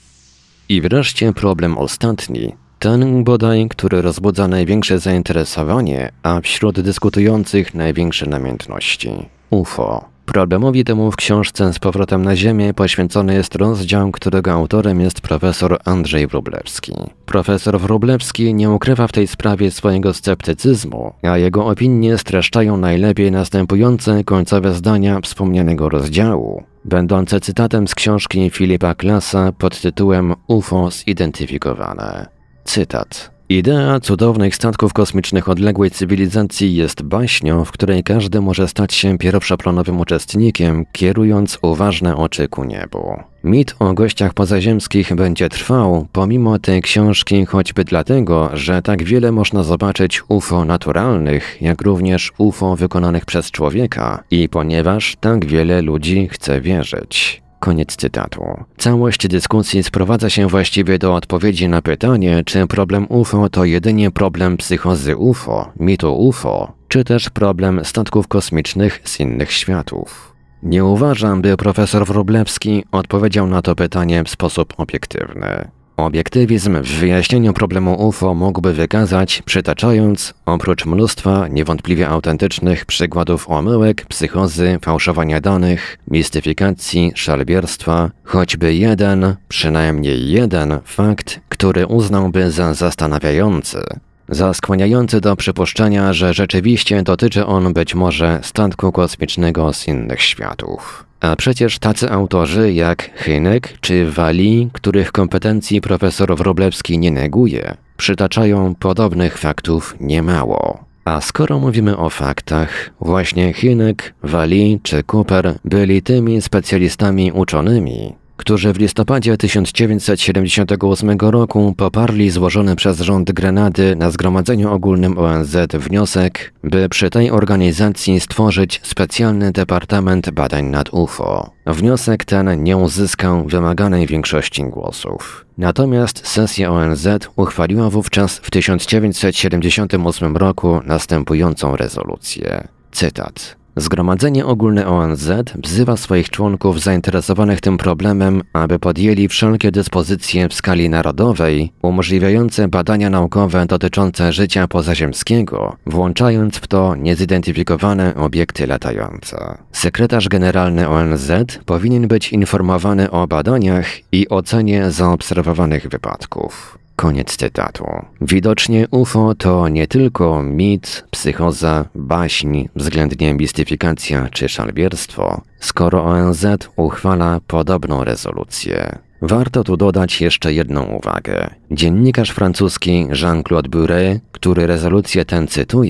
I wreszcie problem ostatni, ten bodaj, który rozbudza największe zainteresowanie, a wśród dyskutujących największe namiętności. U F O. Problemowi temu w książce Z powrotem na Ziemię poświęcony jest rozdział, którego autorem jest profesor Andrzej Wróblewski. Profesor Wróblewski nie ukrywa w tej sprawie swojego sceptycyzmu, a jego opinie streszczają najlepiej następujące końcowe zdania wspomnianego rozdziału, będące cytatem z książki Filipa Klasa pod tytułem U F O zidentyfikowane. Cytat. Idea cudownych statków kosmicznych odległej cywilizacji jest baśnią, w której każdy może stać się pierwszoplanowym uczestnikiem, kierując uważne oczy ku niebu. Mit o gościach pozaziemskich będzie trwał pomimo tej książki, choćby dlatego, że tak wiele można zobaczyć U F O naturalnych, jak również U F O wykonanych przez człowieka i ponieważ tak wiele ludzi chce wierzyć. Koniec cytatu. Całość dyskusji sprowadza się właściwie do odpowiedzi na pytanie, czy problem U F O to jedynie problem psychozy U F O, mitu U F O, czy też problem statków kosmicznych z innych światów. Nie uważam, by profesor Wróblewski odpowiedział na to pytanie w sposób obiektywny. Obiektywizm w wyjaśnieniu problemu U F O mógłby wykazać, przytaczając, oprócz mnóstwa niewątpliwie autentycznych przykładów omyłek, psychozy, fałszowania danych, mistyfikacji, szalbierstwa, choćby jeden, przynajmniej jeden fakt, który uznałby za zastanawiający, za skłaniający do przypuszczenia, że rzeczywiście dotyczy on być może statku kosmicznego z innych światów. A przecież tacy autorzy jak Hynek czy Wally, których kompetencji profesor Wróblewski nie neguje, przytaczają podobnych faktów niemało. A skoro mówimy o faktach, właśnie Hynek, Wally czy Cooper byli tymi specjalistami uczonymi, którzy w listopadzie tysiąc dziewięćset siedemdziesiątego ósmego roku poparli złożony przez rząd Grenady na Zgromadzeniu Ogólnym O N Z wniosek, by przy tej organizacji stworzyć specjalny Departament Badań nad U F O. Wniosek ten nie uzyskał wymaganej większości głosów. Natomiast sesja O N Z uchwaliła wówczas w tysiąc dziewięćset siedemdziesiątym ósmym roku następującą rezolucję. Cytat. Zgromadzenie Ogólne O N Z wzywa swoich członków zainteresowanych tym problemem, aby podjęli wszelkie dyspozycje w skali narodowej umożliwiające badania naukowe dotyczące życia pozaziemskiego, włączając w to niezidentyfikowane obiekty latające. Sekretarz generalny O N Z powinien być informowany o badaniach i ocenie zaobserwowanych wypadków. Koniec cytatu. Widocznie U F O to nie tylko mit, psychoza, baśń, względnie mistyfikacja czy szalbierstwo, skoro O N Z uchwala podobną rezolucję. Warto tu dodać jeszcze jedną uwagę. Dziennikarz francuski Jean-Claude Buret, który rezolucję tę cytuje,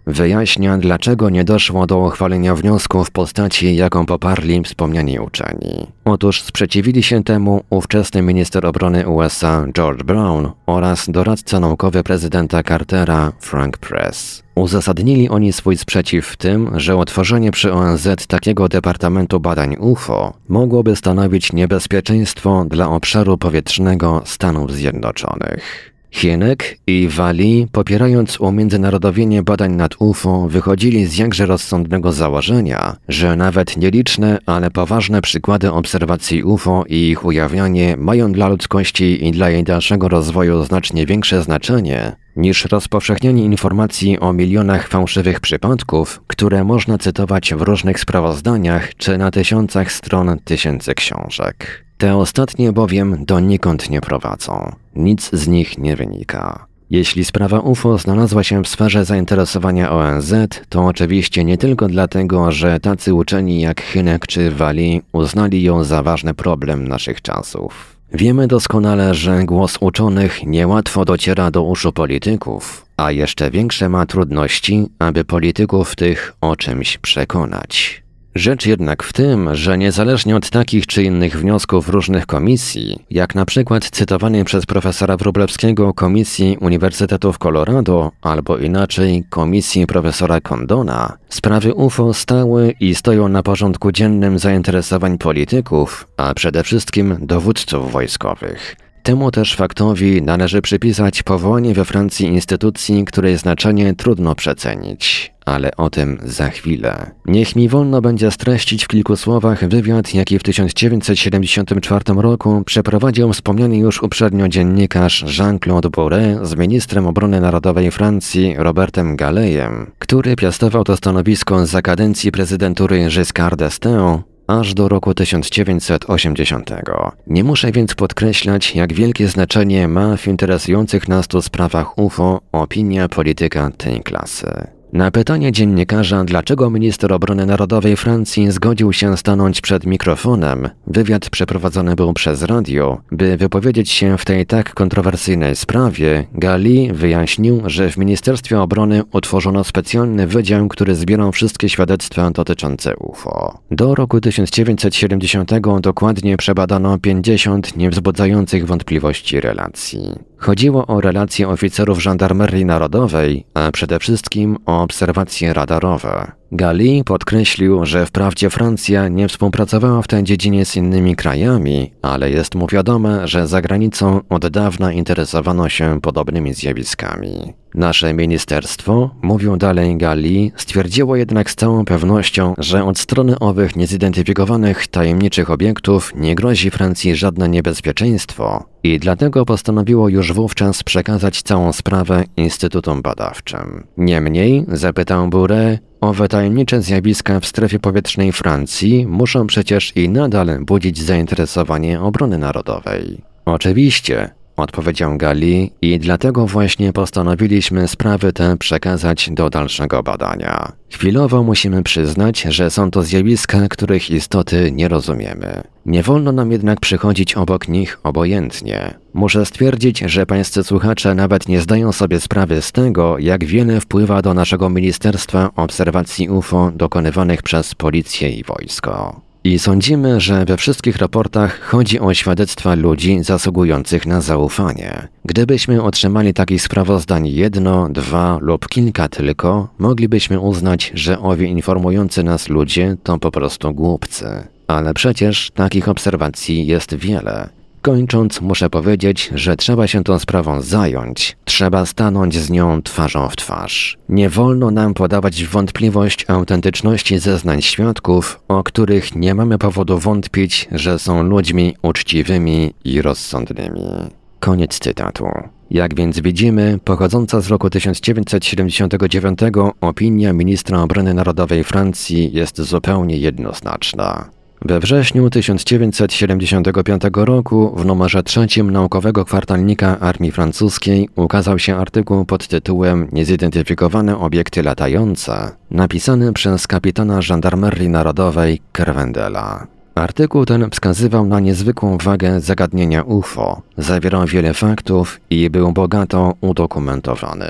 Wyjaśnia, dlaczego nie doszło do uchwalenia wniosku w postaci, jaką poparli wspomniani uczeni. Otóż sprzeciwili się temu ówczesny minister obrony U S A George Brown oraz doradca naukowy prezydenta Cartera Frank Press. Uzasadnili oni swój sprzeciw w tym, że utworzenie przy O N Z takiego Departamentu Badań U F O mogłoby stanowić niebezpieczeństwo dla obszaru powietrznego Stanów Zjednoczonych. Hynek i Vallée, popierając umiędzynarodowienie badań nad U F O, wychodzili z jakże rozsądnego założenia, że nawet nieliczne, ale poważne przykłady obserwacji U F O i ich ujawnianie mają dla ludzkości i dla jej dalszego rozwoju znacznie większe znaczenie niż rozpowszechnianie informacji o milionach fałszywych przypadków, które można cytować w różnych sprawozdaniach czy na tysiącach stron tysięcy książek. Te ostatnie bowiem donikąd nie prowadzą. Nic z nich nie wynika. Jeśli sprawa U F O znalazła się w sferze zainteresowania O N Z, to oczywiście nie tylko dlatego, że tacy uczeni jak Hynek czy Vallée uznali ją za ważny problem naszych czasów. Wiemy doskonale, że głos uczonych niełatwo dociera do uszu polityków, a jeszcze większe ma trudności, aby polityków tych o czymś przekonać. Rzecz jednak w tym, że niezależnie od takich czy innych wniosków różnych komisji, jak na przykład cytowanej przez profesora Wróblewskiego Komisji Uniwersytetu w Colorado, albo inaczej Komisji profesora Condona, sprawy U F O stały i stoją na porządku dziennym zainteresowań polityków, a przede wszystkim dowódców wojskowych. Temu też faktowi należy przypisać powołanie we Francji instytucji, której znaczenie trudno przecenić. Ale o tym za chwilę. Niech mi wolno będzie streścić w kilku słowach wywiad, jaki w tysiąc dziewięćset siedemdziesiątym czwartym roku przeprowadził wspomniany już uprzednio dziennikarz Jean-Claude Bourret z ministrem obrony narodowej Francji Robertem Gallejem, który piastował to stanowisko za kadencji prezydentury Giscard d'Estaing aż do roku tysiąc dziewięćset osiemdziesiątego. Nie muszę więc podkreślać, jak wielkie znaczenie ma w interesujących nas tu sprawach U F O opinia polityka tej klasy. Na pytanie dziennikarza, dlaczego minister obrony narodowej Francji zgodził się stanąć przed mikrofonem, wywiad przeprowadzony był przez radio, by wypowiedzieć się w tej tak kontrowersyjnej sprawie, Galli wyjaśnił, że w Ministerstwie Obrony utworzono specjalny wydział, który zbierał wszystkie świadectwa dotyczące U F O. Do roku tysiąc dziewięćset siedemdziesiątego dokładnie przebadano pięćdziesiąt niewzbudzających wątpliwości relacji. Chodziło o relacje oficerów żandarmerii narodowej, a przede wszystkim o obserwacje radarowe. Galli podkreślił, że wprawdzie Francja nie współpracowała w tej dziedzinie z innymi krajami, ale jest mu wiadome, że za granicą od dawna interesowano się podobnymi zjawiskami. Nasze ministerstwo, mówił dalej Galli, stwierdziło jednak z całą pewnością, że od strony owych niezidentyfikowanych tajemniczych obiektów nie grozi Francji żadne niebezpieczeństwo i dlatego postanowiło już wówczas przekazać całą sprawę instytutom badawczym. Niemniej, zapytał Bourret, owe tajemnicze zjawiska w strefie powietrznej Francji muszą przecież i nadal budzić zainteresowanie obrony narodowej. Oczywiście, odpowiedział Galli, i dlatego właśnie postanowiliśmy sprawy te przekazać do dalszego badania. Chwilowo musimy przyznać, że są to zjawiska, których istoty nie rozumiemy. Nie wolno nam jednak przychodzić obok nich obojętnie. Muszę stwierdzić, że pańscy słuchacze nawet nie zdają sobie sprawy z tego, jak wiele wpływa do naszego ministerstwa obserwacji U F O dokonywanych przez policję i wojsko. I sądzimy, że we wszystkich raportach chodzi o świadectwa ludzi zasługujących na zaufanie. Gdybyśmy otrzymali takich sprawozdań jedno, dwa lub kilka tylko, moglibyśmy uznać, że owi informujący nas ludzie to po prostu głupcy. Ale przecież takich obserwacji jest wiele. Kończąc, muszę powiedzieć, że trzeba się tą sprawą zająć. Trzeba stanąć z nią twarzą w twarz. Nie wolno nam podawać w wątpliwość autentyczności zeznań świadków, o których nie mamy powodu wątpić, że są ludźmi uczciwymi i rozsądnymi. Koniec cytatu. Jak więc widzimy, pochodząca z roku tysiąc dziewięćset siedemdziesiątego dziewiątego opinia ministra obrony narodowej Francji jest zupełnie jednoznaczna. We wrześniu tysiąc dziewięćset siedemdziesiątego piątego roku w numerze trzecim naukowego kwartalnika Armii Francuskiej ukazał się artykuł pod tytułem Niezidentyfikowane obiekty latające, napisany przez kapitana żandarmerii narodowej Kerwendela. Artykuł ten wskazywał na niezwykłą wagę zagadnienia U F O, zawierał wiele faktów i był bogato udokumentowany.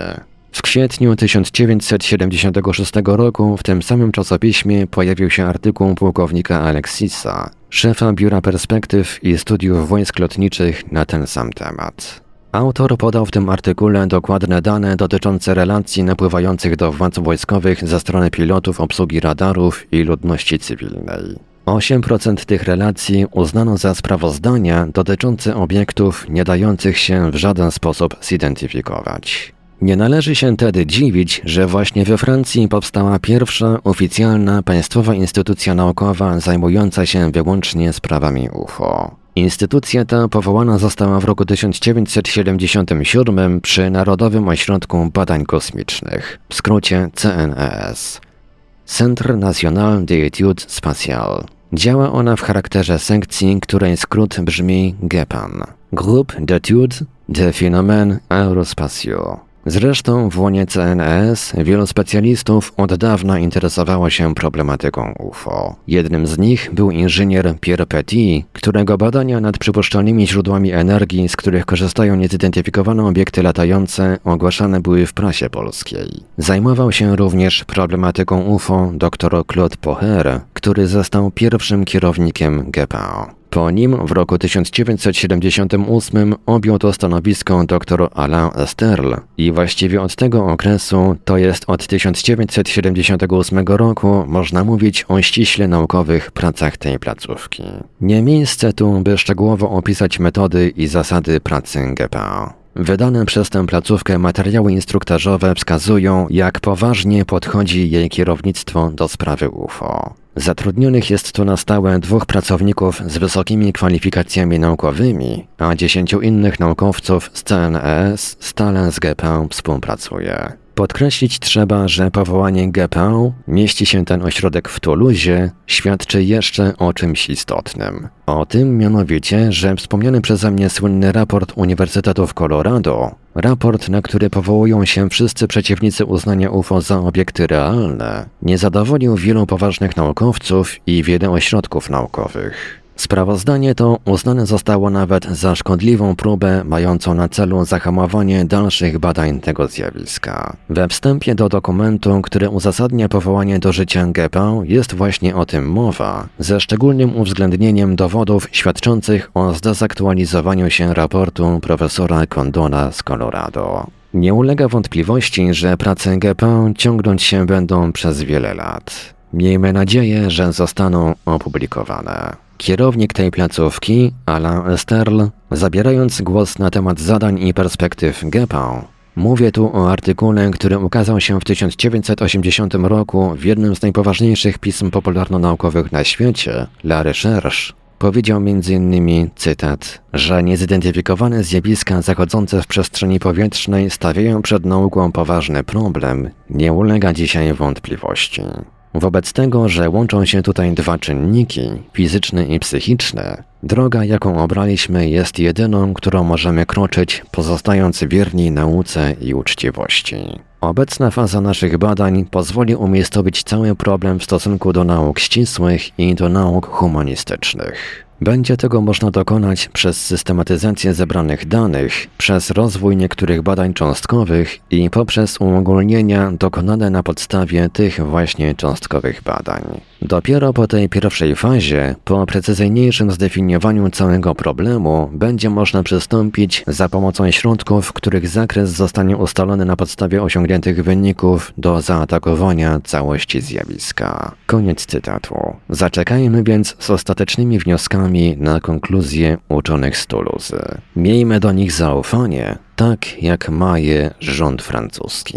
W kwietniu tysiąc dziewięćset siedemdziesiątego szóstego roku w tym samym czasopiśmie pojawił się artykuł pułkownika Alexisa, szefa Biura Perspektyw i Studiów Wojsk Lotniczych na ten sam temat. Autor podał w tym artykule dokładne dane dotyczące relacji napływających do władz wojskowych ze strony pilotów obsługi radarów i ludności cywilnej. osiem procent tych relacji uznano za sprawozdania dotyczące obiektów nie dających się w żaden sposób zidentyfikować. Nie należy się tedy dziwić, że właśnie we Francji powstała pierwsza oficjalna państwowa instytucja naukowa zajmująca się wyłącznie sprawami U F O. Instytucja ta powołana została w roku tysiąc dziewięćset siedemdziesiątym siódmym przy Narodowym Ośrodku Badań Kosmicznych, w skrócie C N E S. Centre National d'Études Spatiales. Działa ona w charakterze sekcji, której skrót brzmi GEPAN. Groupe d'études des phénomènes aérospatiaux. Zresztą w łonie C N E S wielu specjalistów od dawna interesowało się problematyką U F O. Jednym z nich był inżynier Pierre Petit, którego badania nad przypuszczalnymi źródłami energii, z których korzystają niezidentyfikowane obiekty latające, ogłaszane były w prasie polskiej. Zajmował się również problematyką U F O dr Claude Poher, który został pierwszym kierownikiem GEPAN. Po nim w roku tysiąc dziewięćset siedemdziesiątym ósmym objął to stanowisko dr Alain Esterle i właściwie od tego okresu, to jest od tysiąc dziewięćset siedemdziesiątego ósmego roku, można mówić o ściśle naukowych pracach tej placówki. Nie miejsce tu, by szczegółowo opisać metody i zasady pracy GEPAN. Wydane przez tę placówkę materiały instruktażowe wskazują, jak poważnie podchodzi jej kierownictwo do sprawy U F O. Zatrudnionych jest tu na stałe dwóch pracowników z wysokimi kwalifikacjami naukowymi, a dziesięciu innych naukowców z C N E S stale z GEPAN współpracuje. Podkreślić trzeba, że powołanie GEPAN, mieści się ten ośrodek w Toulouse, świadczy jeszcze o czymś istotnym. O tym mianowicie, że wspomniany przeze mnie słynny raport Uniwersytetu w Colorado, raport, na który powołują się wszyscy przeciwnicy uznania U F O za obiekty realne, nie zadowolił wielu poważnych naukowców i wiele ośrodków naukowych. Sprawozdanie to uznane zostało nawet za szkodliwą próbę mającą na celu zahamowanie dalszych badań tego zjawiska. We wstępie do dokumentu, który uzasadnia powołanie do życia GEPAN, jest właśnie o tym mowa, ze szczególnym uwzględnieniem dowodów świadczących o zdezaktualizowaniu się raportu profesora Condona z Colorado. Nie ulega wątpliwości, że prace GEPAN ciągnąć się będą przez wiele lat. Miejmy nadzieję, że zostaną opublikowane. Kierownik tej placówki, Alain Esterle, zabierając głos na temat zadań i perspektyw GEPAN, mówię tu o artykule, który ukazał się w tysiąc dziewięćset osiemdziesiątym roku w jednym z najpoważniejszych pism popularno-naukowych na świecie, La Recherche, powiedział między innymi, cytat, że niezidentyfikowane zjawiska zachodzące w przestrzeni powietrznej stawiają przed nauką poważny problem, nie ulega dzisiaj wątpliwości. Wobec tego, że łączą się tutaj dwa czynniki, fizyczny i psychiczny, droga, jaką obraliśmy, jest jedyną, którą możemy kroczyć, pozostając wierni nauce i uczciwości. Obecna faza naszych badań pozwoli umiejscowić cały problem w stosunku do nauk ścisłych i do nauk humanistycznych. Będzie tego można dokonać przez systematyzację zebranych danych, przez rozwój niektórych badań cząstkowych i poprzez uogólnienia dokonane na podstawie tych właśnie cząstkowych badań. Dopiero po tej pierwszej fazie, po precyzyjniejszym zdefiniowaniu całego problemu, będzie można przystąpić za pomocą środków, których zakres zostanie ustalony na podstawie osiągniętych wyników do zaatakowania całości zjawiska. Koniec cytatu. Zaczekajmy więc z ostatecznymi wnioskami na konkluzję uczonych z Toulouse. Miejmy do nich zaufanie, tak jak ma je rząd francuski.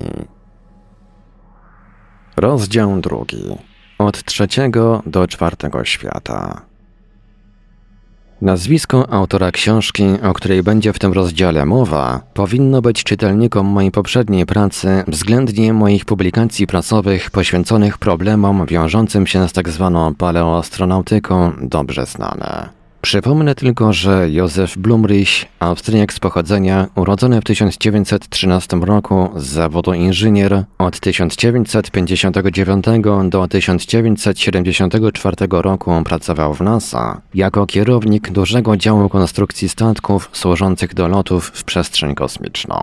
Rozdział drugi. Od trzeciego do czwartego świata. Nazwisko autora książki, o której będzie w tym rozdziale mowa, powinno być czytelnikom mojej poprzedniej pracy względnie moich publikacji prasowych poświęconych problemom wiążącym się z tak zwaną paleoastronautyką dobrze znane. Przypomnę tylko, że Josef Blumrich, Austriak z pochodzenia, urodzony w tysiąc dziewięćset trzynastym roku z zawodu inżynier, od tysiąc dziewięćset pięćdziesiątego dziewiątego do tysiąc dziewięćset siedemdziesiątego czwartego roku pracował w NASA jako kierownik dużego działu konstrukcji statków służących do lotów w przestrzeń kosmiczną.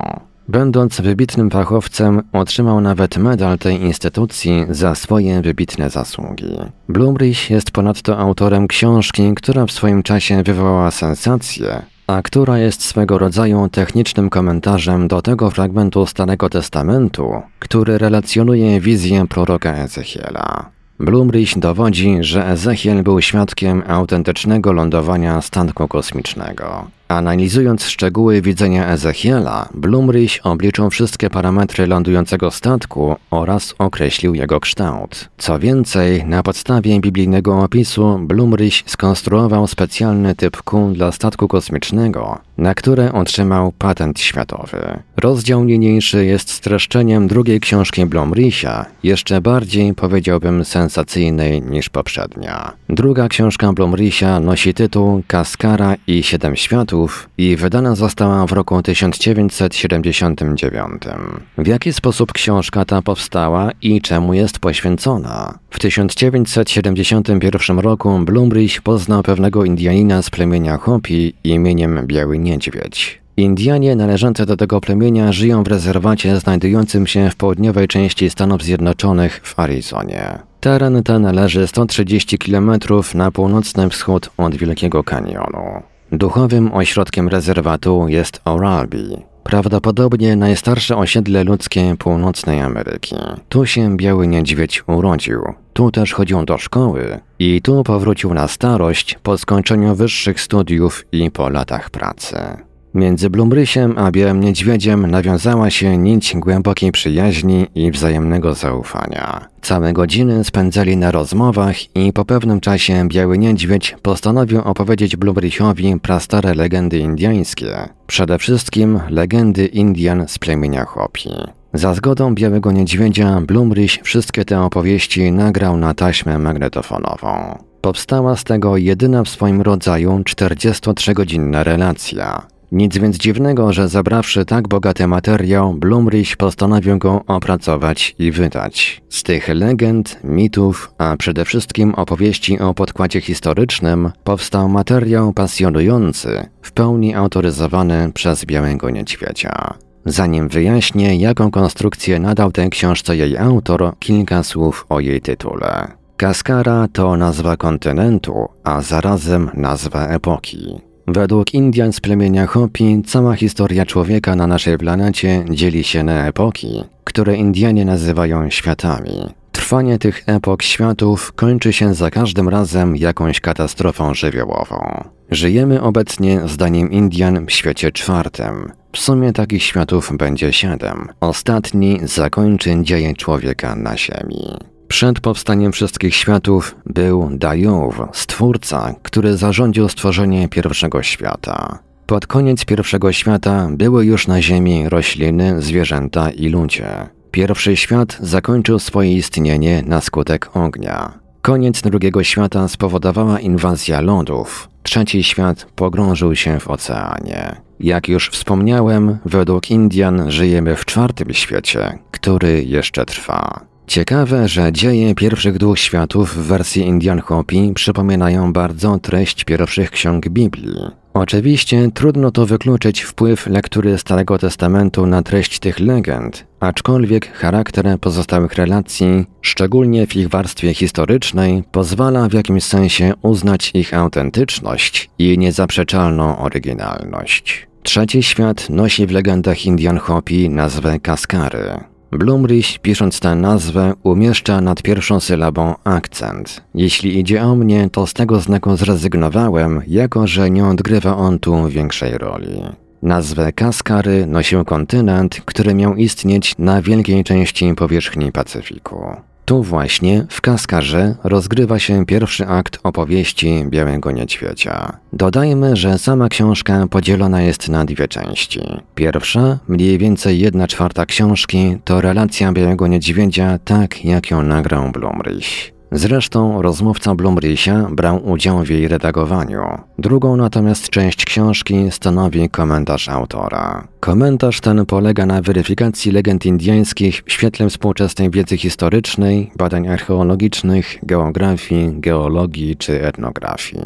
Będąc wybitnym fachowcem, otrzymał nawet medal tej instytucji za swoje wybitne zasługi. Blumrich jest ponadto autorem książki, która w swoim czasie wywołała sensację, a która jest swego rodzaju technicznym komentarzem do tego fragmentu Starego Testamentu, który relacjonuje wizję proroka Ezechiela. Blumrich dowodzi, że Ezechiel był świadkiem autentycznego lądowania statku kosmicznego. Analizując szczegóły widzenia Ezechiela, Blumrich obliczył wszystkie parametry lądującego statku oraz określił jego kształt. Co więcej, na podstawie biblijnego opisu Blumrich skonstruował specjalny typ kół dla statku kosmicznego, na które otrzymał patent światowy. Rozdział niniejszy jest streszczeniem drugiej książki Blumricha, jeszcze bardziej, powiedziałbym, sensacyjnej niż poprzednia. Druga książka Blumricha nosi tytuł Kaskara i Siedem Światów i wydana została w roku tysiąc dziewięćset siedemdziesiątym dziewiątym. W jaki sposób książka ta powstała i czemu jest poświęcona? W tysiąc dziewięćset siedemdziesiątym pierwszym roku Blumrich poznał pewnego Indianina z plemienia Hopi imieniem Biały Niedźwiedź. Indianie należące do tego plemienia żyją w rezerwacie znajdującym się w południowej części Stanów Zjednoczonych w Arizonie. Teren ten leży sto trzydzieści kilometrów na północny wschód od Wielkiego Kanionu. Duchowym ośrodkiem rezerwatu jest Oralbi, prawdopodobnie najstarsze osiedle ludzkie północnej Ameryki. Tu się Biały Niedźwiedź urodził, tu też chodził do szkoły i tu powrócił na starość po skończeniu wyższych studiów i po latach pracy. Między Blumrichem a Białym Niedźwiedziem nawiązała się nić głębokiej przyjaźni i wzajemnego zaufania. Całe godziny spędzali na rozmowach i po pewnym czasie Biały Niedźwiedź postanowił opowiedzieć Blumrichowi prastare legendy indyjskie, przede wszystkim legendy Indian z plemienia Hopi. Za zgodą Białego Niedźwiedzia Blumrich wszystkie te opowieści nagrał na taśmę magnetofonową. Powstała z tego jedyna w swoim rodzaju czterdziestotrzygodzinna relacja. Nic więc dziwnego, że zabrawszy tak bogaty materiał, Blumrich postanowił go opracować i wydać. Z tych legend, mitów, a przede wszystkim opowieści o podkładzie historycznym powstał materiał pasjonujący, w pełni autoryzowany przez Białego Niedźwiedzia. Zanim wyjaśnię, jaką konstrukcję nadał tej książce jej autor, kilka słów o jej tytule. Kaskara to nazwa kontynentu, a zarazem nazwa epoki. Według Indian z plemienia Hopi cała historia człowieka na naszej planecie dzieli się na epoki, które Indianie nazywają światami. Trwanie tych epok światów kończy się za każdym razem jakąś katastrofą żywiołową. Żyjemy obecnie, zdaniem Indian, w świecie czwartym. W sumie takich światów będzie siedem. Ostatni zakończy dzieje człowieka na Ziemi. Przed powstaniem wszystkich światów był Dayuv, stwórca, który zarządził stworzenie pierwszego świata. Pod koniec pierwszego świata były już na Ziemi rośliny, zwierzęta i ludzie. Pierwszy świat zakończył swoje istnienie na skutek ognia. Koniec drugiego świata spowodowała inwazja lodów. Trzeci świat pogrążył się w oceanie. Jak już wspomniałem, według Indian żyjemy w czwartym świecie, który jeszcze trwa. Ciekawe, że dzieje pierwszych dwóch światów w wersji Indian Hopi przypominają bardzo treść pierwszych ksiąg Biblii. Oczywiście trudno to wykluczyć wpływ lektury Starego Testamentu na treść tych legend, aczkolwiek charakter pozostałych relacji, szczególnie w ich warstwie historycznej, pozwala w jakimś sensie uznać ich autentyczność i niezaprzeczalną oryginalność. Trzeci świat nosi w legendach Indian Hopi nazwę Kaskary. Blumrich, pisząc tę nazwę, umieszcza nad pierwszą sylabą akcent. Jeśli idzie o mnie, to z tego znaku zrezygnowałem, jako że nie odgrywa on tu większej roli. Nazwę Kaskary nosił kontynent, który miał istnieć na wielkiej części powierzchni Pacyfiku. Tu właśnie, w Kaskarze, rozgrywa się pierwszy akt opowieści Białego Niedźwiedzia. Dodajmy, że sama książka podzielona jest na dwie części. Pierwsza, mniej więcej jedna czwarta książki, to relacja Białego Niedźwiedzia tak, jak ją nagrał Blumrich. Zresztą rozmówca Blumricha brał udział w jej redagowaniu. Drugą natomiast część książki stanowi komentarz autora. Komentarz ten polega na weryfikacji legend indyjskich w świetle współczesnej wiedzy historycznej, badań archeologicznych, geografii, geologii czy etnografii.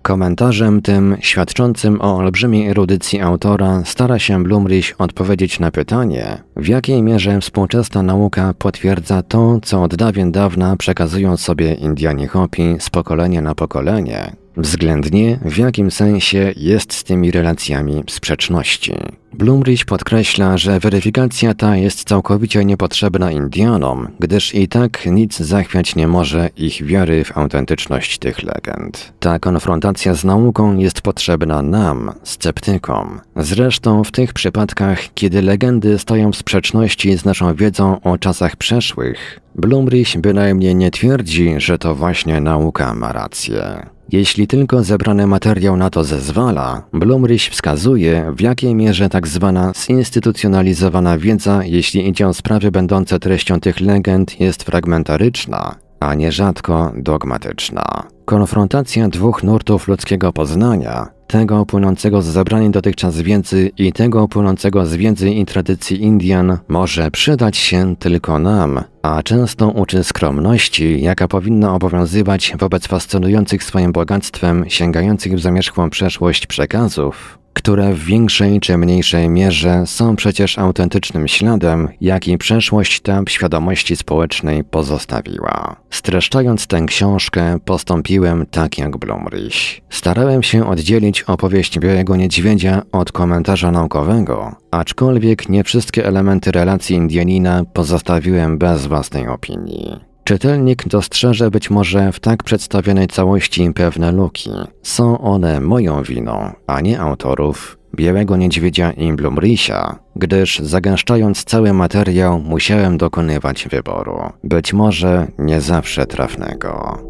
Komentarzem tym, świadczącym o olbrzymiej erudycji autora, stara się Blumrich odpowiedzieć na pytanie, w jakiej mierze współczesna nauka potwierdza to, co od dawien dawna przekazują sobie Indianie Hopi z pokolenia na pokolenie, względnie w jakim sensie jest z tymi relacjami sprzeczności. Blumrich podkreśla, że weryfikacja ta jest całkowicie niepotrzebna Indianom, gdyż i tak nic zachwiać nie może ich wiary w autentyczność tych legend. Ta konfrontacja z nauką jest potrzebna nam, sceptykom. Zresztą w tych przypadkach, kiedy legendy stoją w sprzeczności z naszą wiedzą o czasach przeszłych, Blumrich bynajmniej nie twierdzi, że to właśnie nauka ma rację. Jeśli tylko zebrany materiał na to zezwala, Blumrich wskazuje, w jakiej mierze tak zwana zinstytucjonalizowana wiedza, jeśli idzie o sprawy będące treścią tych legend, jest fragmentaryczna, a nierzadko dogmatyczna. Konfrontacja dwóch nurtów ludzkiego poznania, tego płynącego z zebranej dotychczas wiedzy i tego płynącego z wiedzy i tradycji Indian, może przydać się tylko nam, a często uczy skromności, jaka powinna obowiązywać wobec fascynujących swoim bogactwem, sięgających w zamierzchłą przeszłość przekazów, które w większej czy mniejszej mierze są przecież autentycznym śladem, jaki przeszłość ta w świadomości społecznej pozostawiła. Streszczając tę książkę, postąpiłem tak jak Blumrich. Starałem się oddzielić opowieść Białego Niedźwiedzia od komentarza naukowego, aczkolwiek nie wszystkie elementy relacji Indianina pozostawiłem bez własnej opinii. Czytelnik dostrzeże być może w tak przedstawionej całości pewne luki. Są one moją winą, a nie autorów Białego Niedźwiedzia i Blumricha, gdyż zagęszczając cały materiał musiałem dokonywać wyboru, być może nie zawsze trafnego.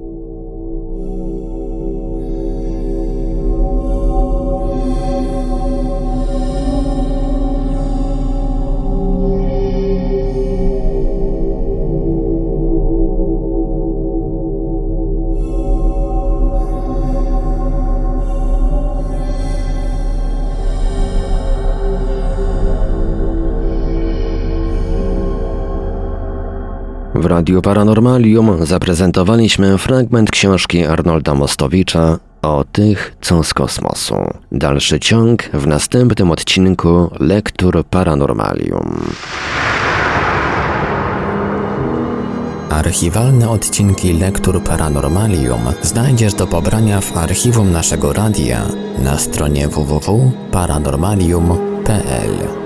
W Radiu Paranormalium zaprezentowaliśmy fragment książki Arnolda Mostowicza o tych, co z kosmosu. Dalszy ciąg w następnym odcinku Lektur Paranormalium. Archiwalne odcinki Lektur Paranormalium znajdziesz do pobrania w archiwum naszego radia na stronie w w w kropka paranormalium kropka p l.